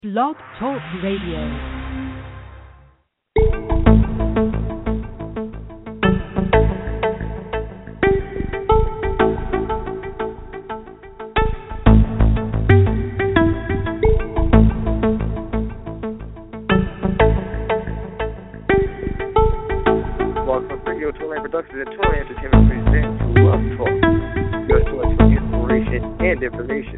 Blog Talk Radio. Productions and Tour Entertainment presents Love Talk, your source for inspiration and information.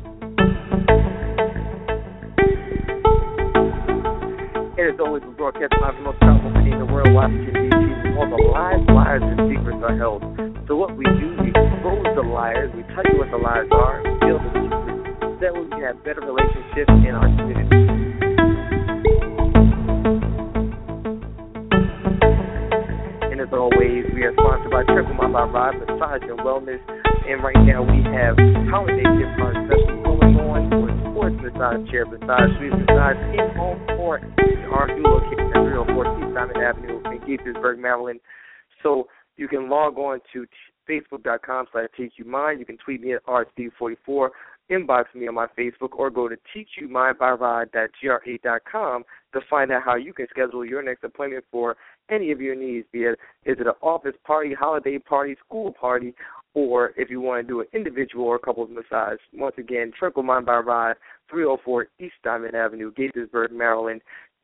And as always, we broadcast live from the most powerful city in the world, Washington, D.C., where all the lies, liars, and secrets are held. So what we do, we expose the liars, we tell you what the lies are, and reveal the secrets. That way we can have better relationships in our community. As always, we are sponsored by Triple My by Rod Massage and Wellness, and right now we have holiday gift card specials going on for sports massage, chair massage, suite massage, in-home for our new location at 304 East Diamond Avenue in Gaithersburg, Maryland. So you can log on to facebook.com/TQMind. You can tweet me at RSD44, inbox me on my Facebook, or go to tqmindbyrod.gra.com to find out how you can schedule your next appointment for any of your needs, be it is it an office party, holiday party, school party, or if you want to do an individual or couples massage. Once again, Triple Mind by Rod, 304 East Diamond Avenue, Gaithersburg, Maryland,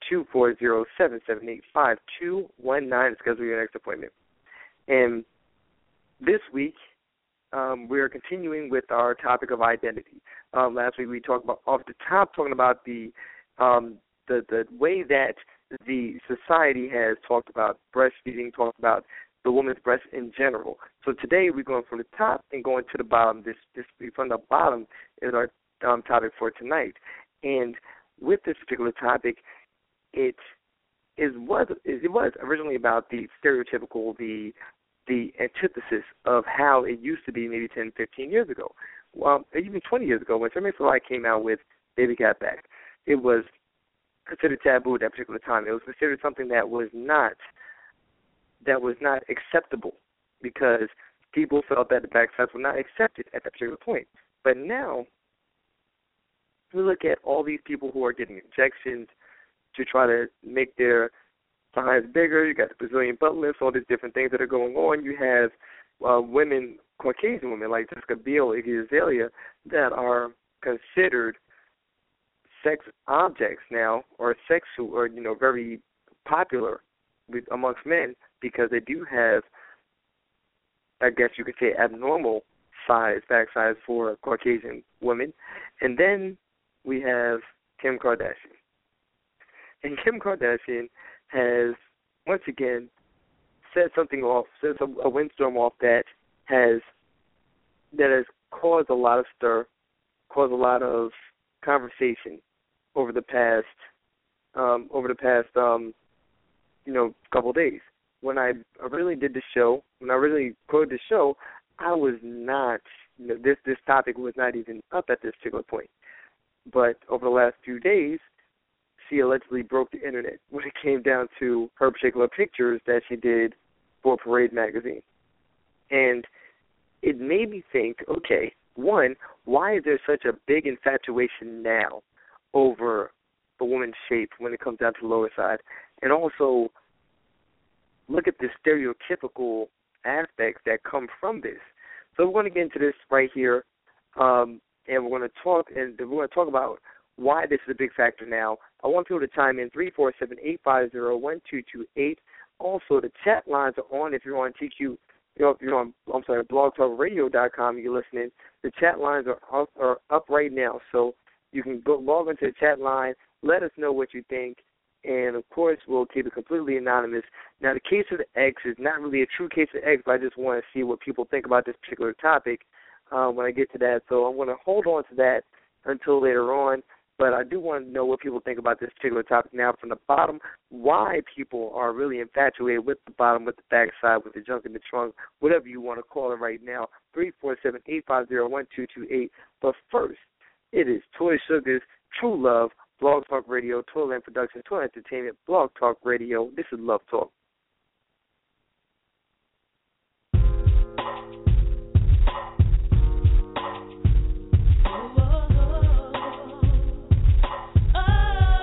240-778-5219 to schedule your next appointment. And this week, we're continuing with our topic of identity. Last week we talked about, off the top, talking about the way that the society has talked about breastfeeding, talked about the woman's breast in general. So today we're going from the top and going to the bottom. This from the bottom is our topic for tonight. And with this particular topic, it was originally about the stereotypical, the antithesis of how it used to be maybe 10, 15 years ago. Well, even 20 years ago when Jermaine Salai came out with Baby Got Back, it was considered taboo at that particular time. It was considered something that was not acceptable because people felt that the back sides were not accepted at that particular point. But now we look at all these people who are getting injections to try to make their size bigger. You got the Brazilian butt lifts, all these different things that are going on. You have women, Caucasian women like Jessica Biel, Iggy Azalea, that are considered sex objects now, or sexual, or very popular amongst men because they do have, I guess you could say, abnormal size, back size for Caucasian women. And then we have Kim Kardashian. And Kim Kardashian has once again said a windstorm off that has caused a lot of stir, caused a lot of conversation over the past couple of days. When I originally did the show, when I really quoted the show, I was not, this topic was not even up at this particular point. But over the last few days, she allegedly broke the internet when it came down to her particular pictures that she did for Parade magazine. And it made me think, okay, one, why is there such a big infatuation now over the woman's shape when it comes down to the lower side? And also, look at the stereotypical aspects that come from this. So we're going to get into this right here, and we're going to talk about why this is a big factor now. I want people to chime in 347-850-1228. Also, the chat lines are on if you're on TQ. If you're on, blogtalkradio.com, you're listening. The chat lines are up right now, so you can go log into the chat line. Let us know what you think, and of course, we'll keep it completely anonymous. Now, the case of the X is not really a true case of X, but I just want to see what people think about this particular topic when I get to that. So I'm going to hold on to that until later on. But I do want to know what people think about this particular topic now from the bottom, why people are really infatuated with the bottom, with the backside, with the junk in the trunk, whatever you want to call it right now, 347-850-1228. But first, it is Toy Sugar's True Love, Blog Talk Radio, Toyland Production, Toy Entertainment, Blog Talk Radio. This is Love Talk. Oh.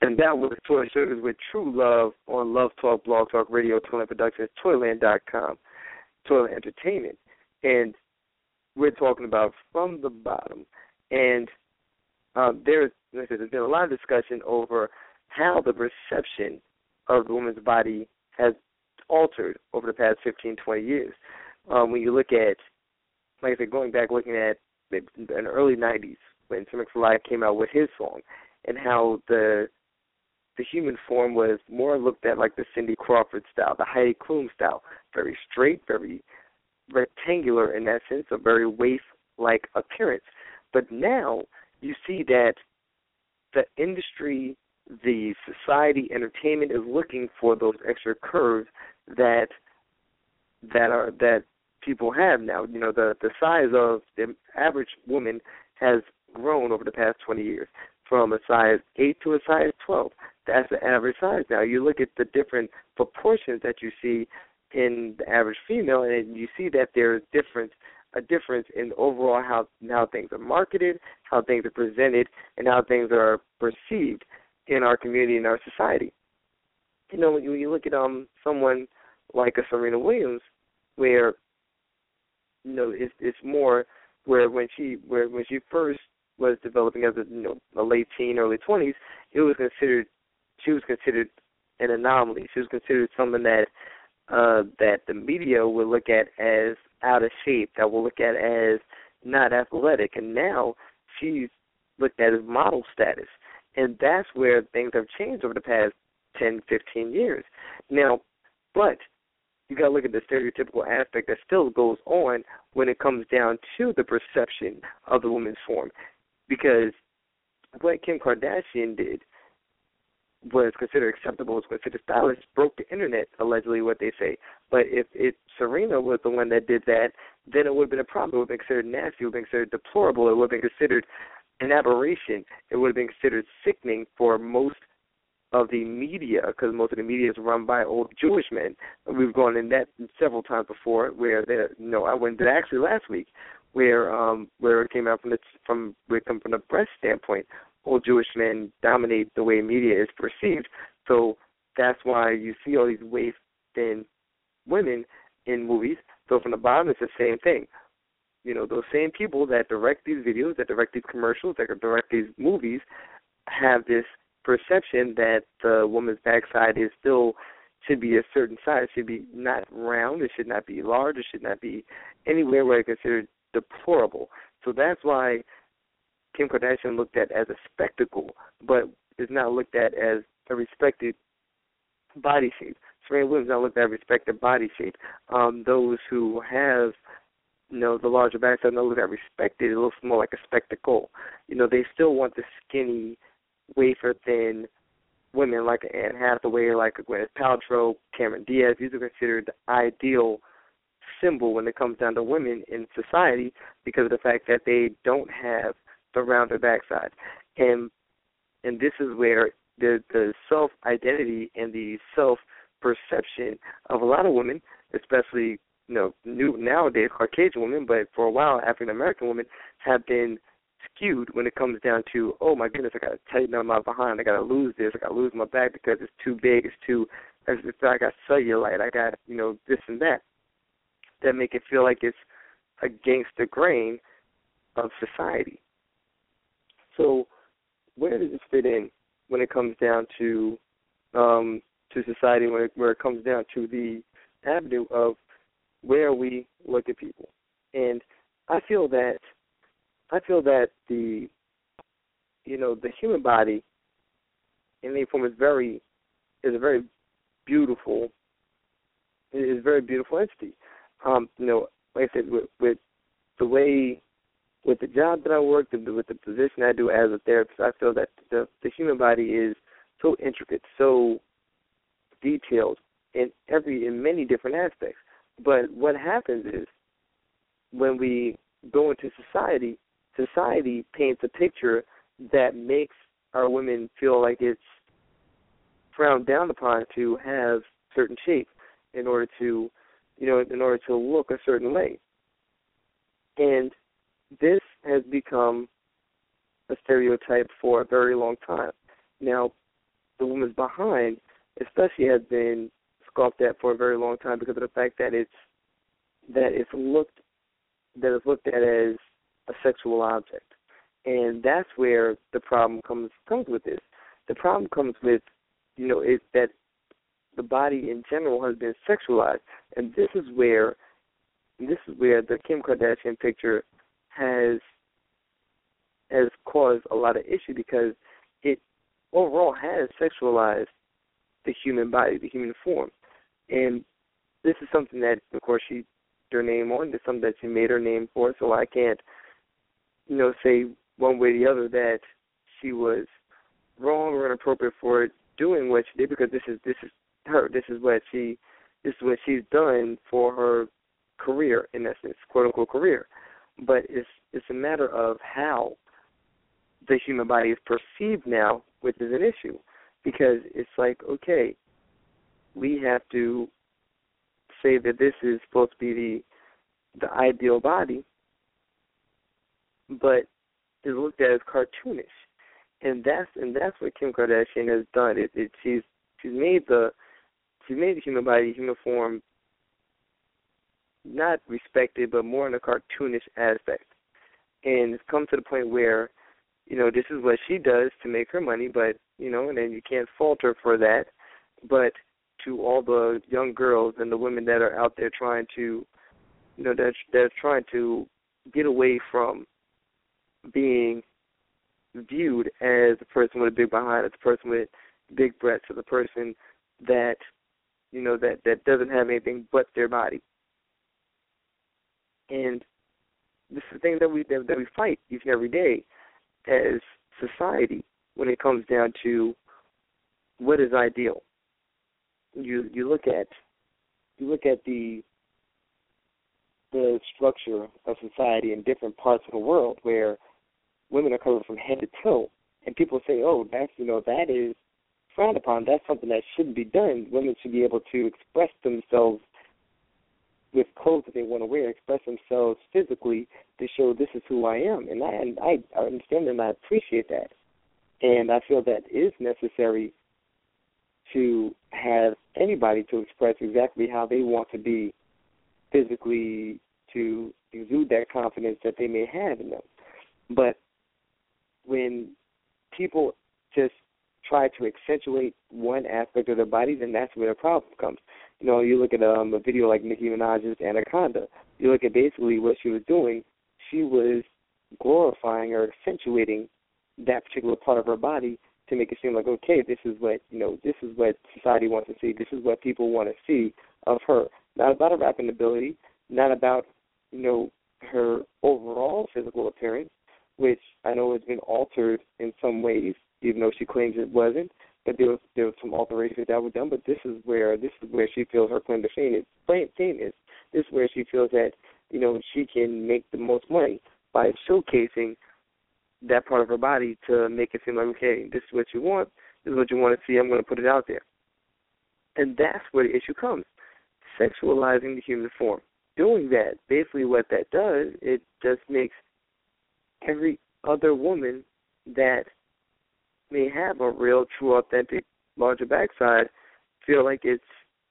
And that was Toy Sugars with True Love on Love Talk, Blog Talk Radio, Toyland Productions, Toyland.com, Toyland Entertainment. And we're talking about From the Bottom. And there's been a lot of discussion over how the perception of the woman's body has altered over the past 15, 20 years. When you look at, like I said, going back, looking at in the early 90s when Sir Mix-a-Lot came out with his song, and how the human form was more looked at like the Cindy Crawford style, the Heidi Klum style, very straight, very rectangular in that sense, a very waif-like appearance. But now you see that the industry, the society, entertainment is looking for those extra curves that people have now. You know, the size of the average woman has grown over the past 20 years from a size 8 to a size 12. That's the average size now. You look at the different proportions that you see in the average female, and you see that there's a difference in overall how things are marketed, how things are presented, and how things are perceived in our community and our society. You know, when you look at someone like a Serena Williams, where it's more where when she first was developing as a late teen, early 20s, she was considered an anomaly. She was considered someone that the media would look at as out of shape, that will look at as not athletic, and now she's looked at as model status. And that's where things have changed over the past 10, 15 years. Now, but you got to look at the stereotypical aspect that still goes on when it comes down to the perception of the woman's form, because what Kim Kardashian did was considered acceptable, was considered stylish, broke the internet, allegedly, what they say. But if Serena was the one that did that, then it would have been a problem. It would have been considered nasty. It would have been considered deplorable. It would have been considered an aberration. It would have been considered sickening for most of the media, because most of the media is run by old Jewish men. We've gone in that several times before, where I went to actually last week, where it came out from the press standpoint. Old Jewish men dominate the way media is perceived. So that's why you see all these waif-thin women in movies. So From the Bottom, it's the same thing. You know, those same people that direct these videos, that direct these commercials, that direct these movies, have this perception that the woman's backside should be a certain size. It should be not round. It should not be large. It should not be anywhere where it's considered deplorable. So that's why Kim Kardashian looked at as a spectacle, but is not looked at as a respected body shape. Serena Williams is not looked at as a respected body shape. Those who have, the larger backside, not looked at respected. It looks more like a spectacle. They still want the skinny, wafer-thin women like Anne Hathaway, like Gwyneth Paltrow, Cameron Diaz. These are considered the ideal symbol when it comes down to women in society because of the fact that they don't have the rounder backside. And this is where the self-identity and the self-perception of a lot of women, especially new nowadays Caucasian women, but for a while African-American women, have been skewed when it comes down to, oh my goodness, I got to tighten up my behind, I got to lose this, I got to lose my back because it's too big, I got cellulite, I got this and that make it feel like it's against the grain of society. So where does this fit in when it comes down to society, where it comes down to the avenue of where we look at people? And I feel that the human body in any form is a very beautiful entity. Like I said, with the job that I work, with the position I do as a therapist, I feel that the human body is so intricate, so detailed in many different aspects. But what happens is when we go into society paints a picture that makes our women feel like it's frowned down upon to have certain shape in order to look a certain way. And this has become a stereotype for a very long time. Now, the woman's behind, especially, has been scoffed at for a very long time because of the fact that it's looked at as a sexual object. And that's where the problem comes with this. The problem comes with, is that the body in general has been sexualized, and this is where the Kim Kardashian picture has caused a lot of issue, because it overall has sexualized the human body, the human form. And this is something that, of course, she put her name on. It's something that she made her name for, so I can't, say one way or the other that she was wrong or inappropriate for doing what she did, because this is her. This is what she's done for her career, in essence, quote unquote career. But it's a matter of how the human body is perceived now, which is an issue, because it's like, okay, we have to say that this is supposed to be the ideal body, but it's looked at as cartoonish, and that's what Kim Kardashian has done. She's made the human body, human form, not respected, but more in a cartoonish aspect. And it's come to the point where, this is what she does to make her money, but, and then you can't fault her for that. But to all the young girls and the women that are out there trying to, they're trying to get away from being viewed as a person with a big behind, as a person with big breasts, as a person that, that doesn't have anything but their body. And this is the thing that we fight each and every day as society when it comes down to what is ideal. You look at the structure of society in different parts of the world where women are covered from head to toe, and people say, "Oh, that is frowned upon. That's something that shouldn't be done. Women should be able to express themselves with clothes that they want to wear, express themselves physically to show this is who I am." And I understand and I appreciate that. And I feel that is necessary to have anybody to express exactly how they want to be physically, to exude that confidence that they may have in them. But when people just try to accentuate one aspect of their body, then that's where the problem comes. You look at a video like Nicki Minaj's Anaconda. You look at basically what she was doing. She was glorifying or accentuating that particular part of her body to make it seem like, okay, this is what society wants to see. This is what people want to see of her. Not about her rapping ability, not about, her overall physical appearance, which I know has been altered in some ways, even though she claims it wasn't. But there was some alterations that were done. But this is where she feels her claim to fame is. This is where she feels that she can make the most money by showcasing that part of her body to make it seem like, okay, this is what you want. This is what you want to see. I'm going to put it out there. And that's where the issue comes: sexualizing the human form. Doing that, basically, what that does, it just makes every other woman that may have a real, true, authentic, larger backside feel like it's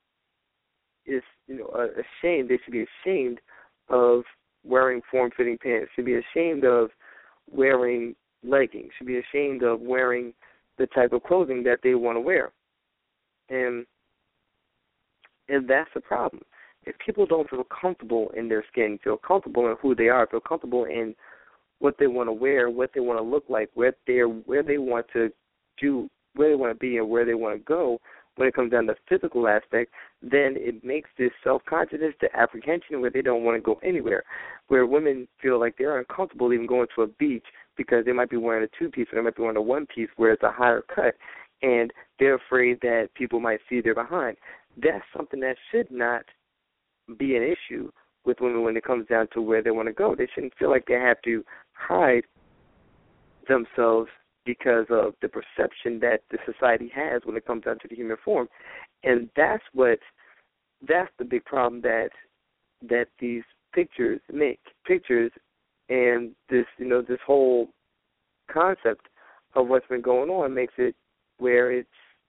ashamed. They should be ashamed of wearing form-fitting pants. Should be ashamed of wearing leggings. Should be ashamed of wearing the type of clothing that they want to wear. And that's the problem. If people don't feel comfortable in their skin, feel comfortable in who they are, feel comfortable in what they want to wear, what they want to look like, where they want to do, where they want to be, and where they want to go, when it comes down to the physical aspect, then it makes this self-consciousness, the apprehension where they don't want to go anywhere, where women feel like they're uncomfortable even going to a beach because they might be wearing a two-piece or they might be wearing a one-piece where it's a higher cut, and they're afraid that people might see their behind. That's something that should not be an issue with women when it comes down to where they want to go. They shouldn't feel like they have to hide themselves because of the perception that the society has when it comes down to the human form. And that's the big problem that these pictures make. Pictures and this whole concept of what's been going on makes it where it's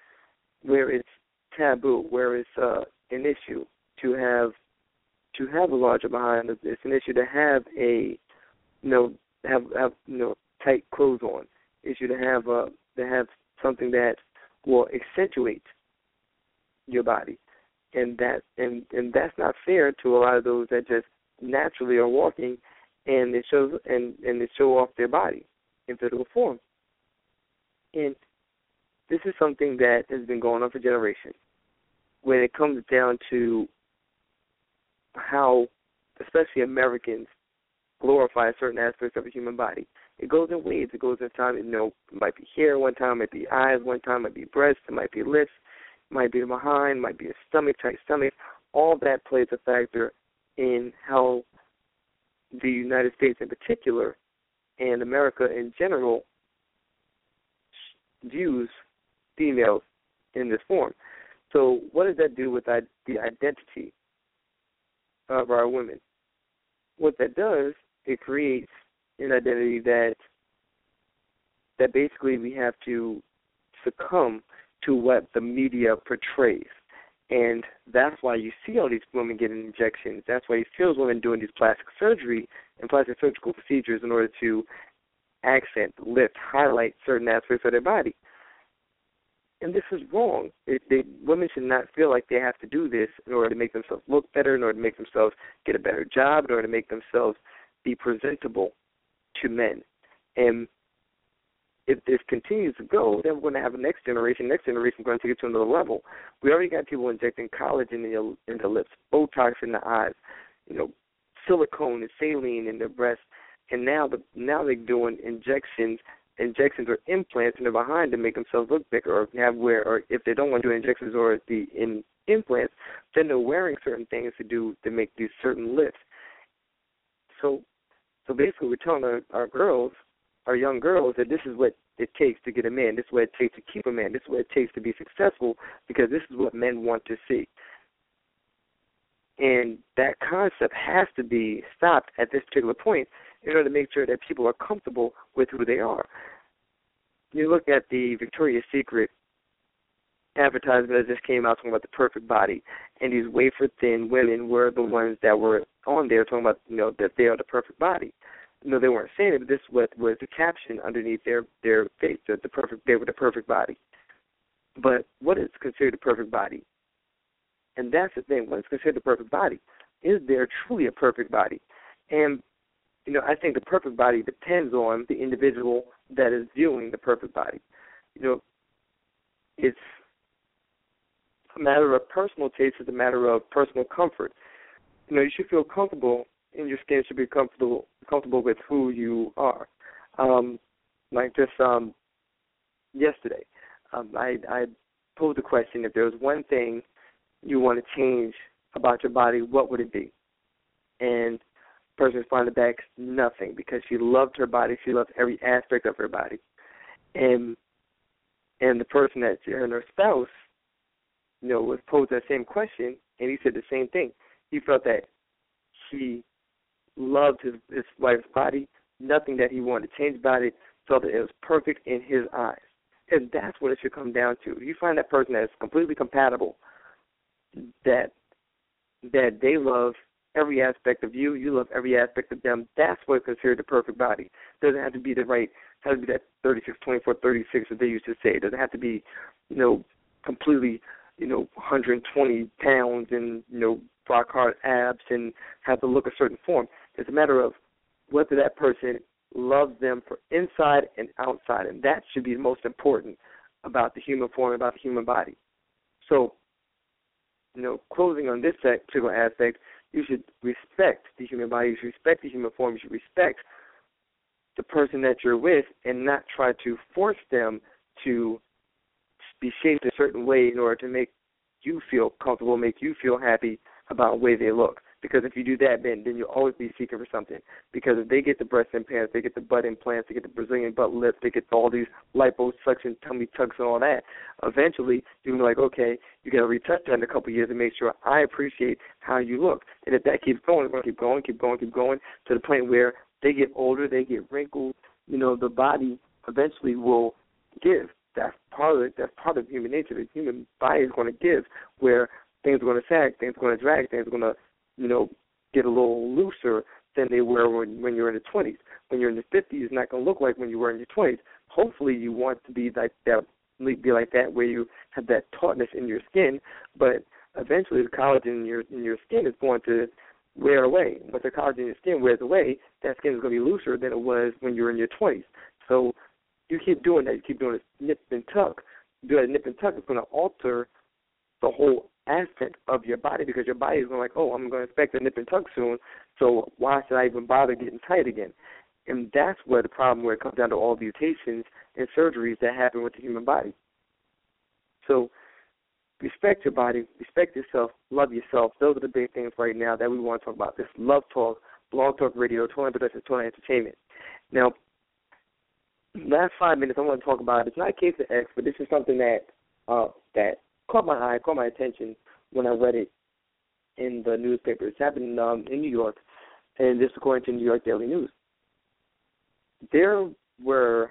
where it's taboo, where it's an issue to have a larger behind. It's an issue to have a have tight clothes on. Issue to have something that will accentuate your body, and that's not fair to a lot of those that just naturally are walking, and they show off their body in physical form. And this is something that has been going on for generations. When it comes down to how, especially Americans, glorify certain aspects of the human body, it goes in waves. It goes in time. It might be hair one time, it might be eyes one time, it might be breasts, it might be lips, it might be behind, it might be a stomach, tight stomach. All that plays a factor in how the United States in particular and America in general views females in this form. So what does that do with the identity of our women? What that does, it creates an identity that basically we have to succumb to what the media portrays. And that's why you see all these women getting injections. That's why you see those women doing these plastic surgery and plastic surgical procedures in order to accent, lift, highlight certain aspects of their body. And this is wrong. Women should not feel like they have to do this in order to make themselves look better, in order to make themselves get a better job, in order to make themselves be presentable to men. And if this continues to go, then we're going to have a next generation. Next generation is going to take it to another level. We already got people injecting collagen in the lips, Botox in the eyes, silicone and saline in their breasts, and now they're doing injections or implants in their behind to make themselves look bigger, or if they don't want to do injections or the implants, then they're wearing certain things to make these certain lifts. So basically, we're telling our young girls, that this is what it takes to get a man. This is what it takes to keep a man. This is what it takes to be successful, because this is what men want to see. And that concept has to be stopped at this particular point in order to make sure that people are comfortable with who they are. You look at the Victoria's Secret advertisement that just came out talking about the perfect body, and these wafer-thin women were the ones that were on there talking about, that they are the perfect body. They weren't saying it, but this was the caption underneath their face, they were the perfect body. But what is considered the perfect body? And that's the thing. What is considered the perfect body? Is there truly a perfect body? And, I think the perfect body depends on the individual that is viewing the perfect body. It's a matter of personal taste. It's a matter of personal comfort. You should feel comfortable in your skin, should be comfortable with who you are. Like just yesterday, I posed the question, if there was one thing you want to change about your body, what would it be? And the person responded back, nothing, because she loved her body. She loved every aspect of her body. And the person and her spouse, was posed that same question, and he said the same thing. He felt that he loved his wife's body, nothing that he wanted to change about it, felt that it was perfect in his eyes. And that's what it should come down to. If you find that person that's completely compatible, that they love every aspect of you, you love every aspect of them, that's what's considered the perfect body. It doesn't have to be that 36, 24, 36 that they used to say. It doesn't have to be, completely, 120 pounds and, rock hard abs and have to look a certain form. It's a matter of whether that person loves them for inside and outside, and that should be most important about the human form, about the human body. So, closing on this particular aspect, you should respect the human body, you should respect the human form, you should respect the person that you're with and not try to force them to be shaped a certain way in order to make you feel comfortable, make you feel happy about the way they look. Because if you do that, then you'll always be seeking for something. Because if they get the breast implants, they get the butt implants, they get the Brazilian butt lift, they get all these liposuction, tummy tucks and all that, eventually you'll be like, okay, you got to retouch that in a couple of years and make sure I appreciate how you look. And if that keeps going, it's going to keep going to the point where they get older, they get wrinkled, the body eventually will give. that's part of it. That's part of human nature. The human body is going to give, where things are going to sag, things are going to drag, things are going to, get a little looser than they were when you're in the 20s. When you're in the 50s, it's not going to look like when you were in your 20s. Hopefully, you want to be like that, where you have that tautness in your skin, but eventually the collagen in your skin is going to wear away. Once the collagen in your skin wears away, that skin is going to be looser than it was when you were in your 20s. So you keep doing that. You keep doing this nip and tuck. Do that nip and tuck, it's going to alter the whole aspect of your body, because your body is going like, oh, I'm going to expect a nip and tuck soon, so why should I even bother getting tight again? And that's where the problem, where it comes down to all the mutations and surgeries that happen with the human body. So respect your body, respect yourself, love yourself. Those are the big things right now that we want to talk about. This Love Talk, Blog Talk Radio, Total Production, Total Entertainment. Now, last 5 minutes I want to talk about, it's not a case of X, but this is something that caught my eye, caught my attention when I read it in the newspaper. It's happened in New York, and this according to New York Daily News. There were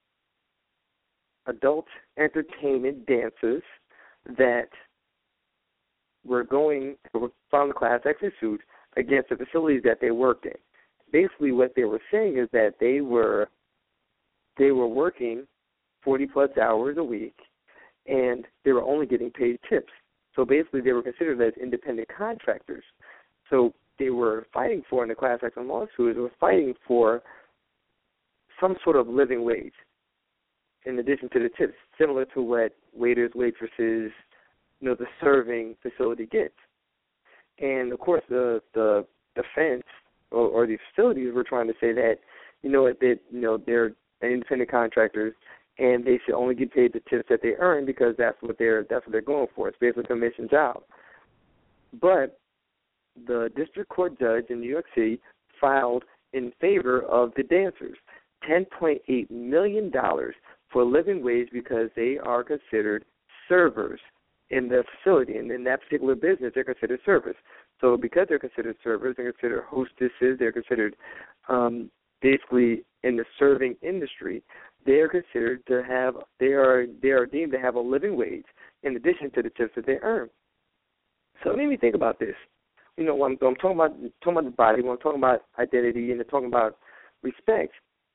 adult entertainment dancers that were found a class action suit against the facilities that they worked in. Basically, what they were saying is that they were working 40-plus hours a week, and they were only getting paid tips. So basically, they were considered as independent contractors. So they were fighting for, in the class action lawsuit, they were fighting for some sort of living wage in addition to the tips, similar to what waiters, waitresses, the serving facility gets. And, of course, the defense or the facilities were trying to say that, they're independent contractors, and they should only get paid the tips that they earn, because that's what they're going for. It's basically a commission job. But the district court judge in New York City filed in favor of the dancers, $10.8 million for a living wage, because they are considered servers in the facility. And in that particular business, they're considered servers. So because they're considered servers, they're considered hostesses, they're considered basically in the serving industry, they are considered to have, they are deemed to have a living wage in addition to the tips that they earn. So it made me think about this. When I'm talking about the body, when I'm talking about identity, and talking about respect,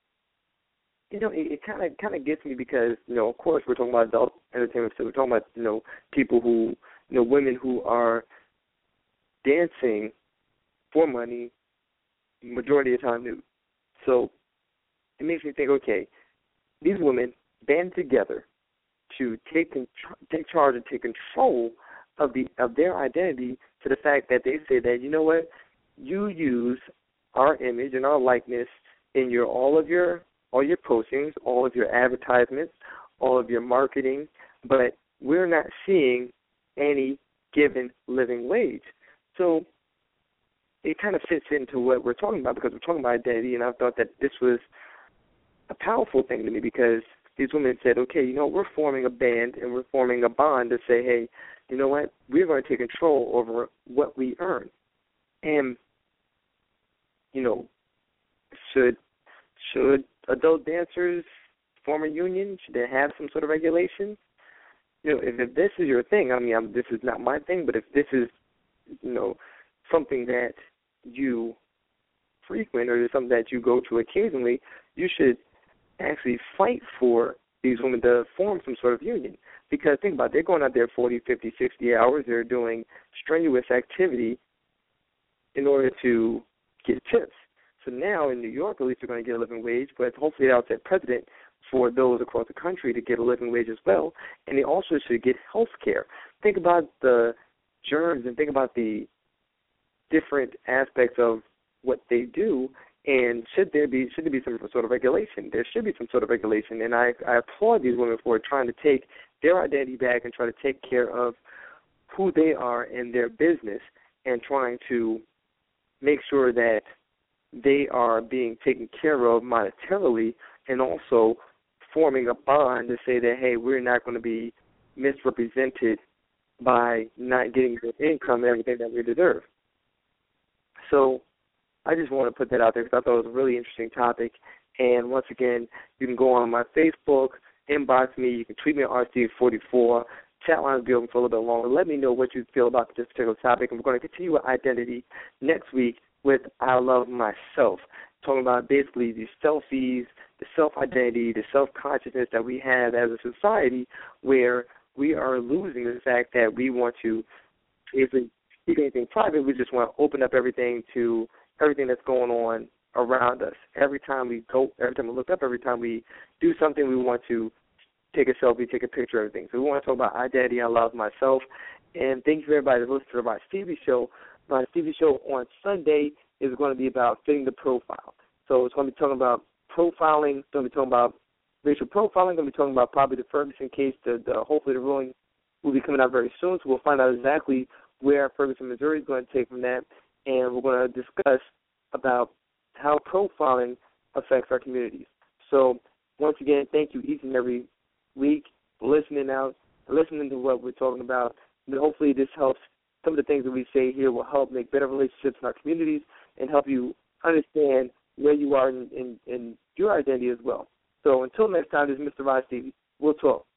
it kind of gets me, because of course we're talking about adult entertainment, so we're talking about people who women who are dancing for money majority of the time nude. So it makes me think, okay, these women band together to take charge and take control of their identity, to the fact that they say that, you use our image and our likeness in all your postings, all of your advertisements, all of your marketing, but we're not seeing any given living wage. So it kind of fits into what we're talking about, because we're talking about identity, and I thought that this was a powerful thing to me, because these women said, okay, we're forming a band and we're forming a bond to say, hey, you know what, we're going to take control over what we earn. And, should adult dancers form a union? Should they have some sort of regulation? If this is your thing, this is not my thing, but if this is, something that you frequent, or something that you go to occasionally, you should actually fight for these women to form some sort of union. Because think about it, they're going out there 40, 50, 60 hours. They're doing strenuous activity in order to get tips. So now in New York, at least they're going to get a living wage, but hopefully that'll set precedent for those across the country to get a living wage as well. And they also should get health care. Think about the germs and think about the different aspects of what they do, and should there be some sort of regulation? There should be some sort of regulation, and I applaud these women for trying to take their identity back and try to take care of who they are in their business, and trying to make sure that they are being taken care of monetarily, and also forming a bond to say that, hey, we're not going to be misrepresented by not getting the income and everything that we deserve. So I just want to put that out there, because I thought it was a really interesting topic. And once again, you can go on my Facebook inbox me. You can tweet me at RC44. Chat line will be open for a little bit longer. Let me know what you feel about this particular topic. And we're going to continue with identity next week with I Love Myself, talking about basically the selfies, the self-identity, the self-consciousness that we have as a society, where we are losing the fact that we want to, if we keep anything private, we just want to open up everything to everything that's going on around us. Every time we look up, every time we do something, we want to take a selfie, take a picture of everything. So we want to talk about identity. I love myself. And thank you for everybody that listens to my Stevie Show. My Stevie Show on Sunday is going to be about fitting the profile. So it's going to be talking about profiling. It's going to be talking about racial profiling. It's going to be talking about probably the Ferguson case. Hopefully the ruling will be coming out very soon. So we'll find out exactly where Ferguson, Missouri is going to take from that. And we're going to discuss about how profiling affects our communities. So once again, thank you each and every week for listening to what we're talking about. And hopefully this helps. Some of the things that we say here will help make better relationships in our communities and help you understand where you are in your identity as well. So until next time, this is Mr. Rod Stevie. We'll talk.